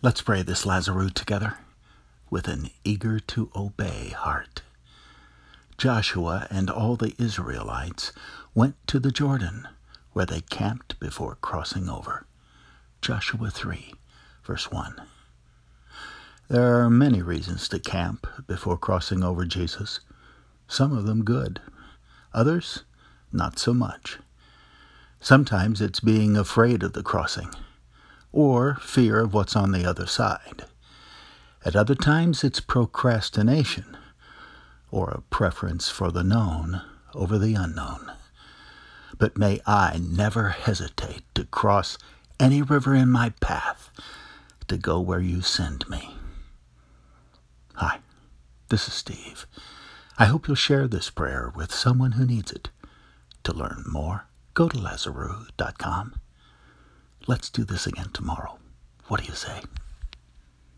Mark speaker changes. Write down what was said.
Speaker 1: Let's pray this Lazarus together with an eager to obey heart. Joshua and all the Israelites went to the Jordan, where they camped before crossing over. Joshua 3, verse 1. There are many reasons to camp before crossing over Jesus. Some of them good, others not so much. Sometimes it's being afraid of the crossing, or fear of what's on the other side. At other times it's procrastination, or a preference for the known over the unknown. But may I never hesitate to cross any river in my path to go where you send me. Hi, this is Steve. I hope you'll share this prayer with someone who needs it. To learn more, go to Lazarus.com. Let's do this again tomorrow. What do you say?